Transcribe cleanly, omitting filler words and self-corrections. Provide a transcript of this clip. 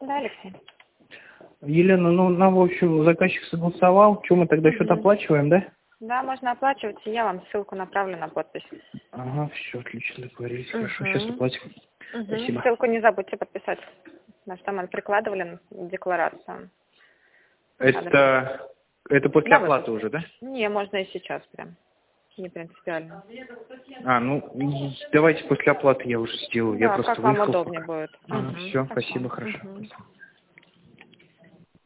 Да, Алексей. Елена, ну, нам, в общем, заказчик согласовал. Что, мы тогда счет оплачиваем, да? Да, можно оплачивать, и я вам ссылку направлю на подпись. Ага, все, отлично, договорились. Хорошо, сейчас оплатим. Спасибо. Ссылку не забудьте подписать. Потому что мы прикладывали декларацию. Это после оплаты уже, да? Не, можно и сейчас прям. Не принципиально. Ну, давайте после оплаты я уже сделаю. Да, Я просто как вам выехал удобнее пока. будет. Все, спасибо, хорошо.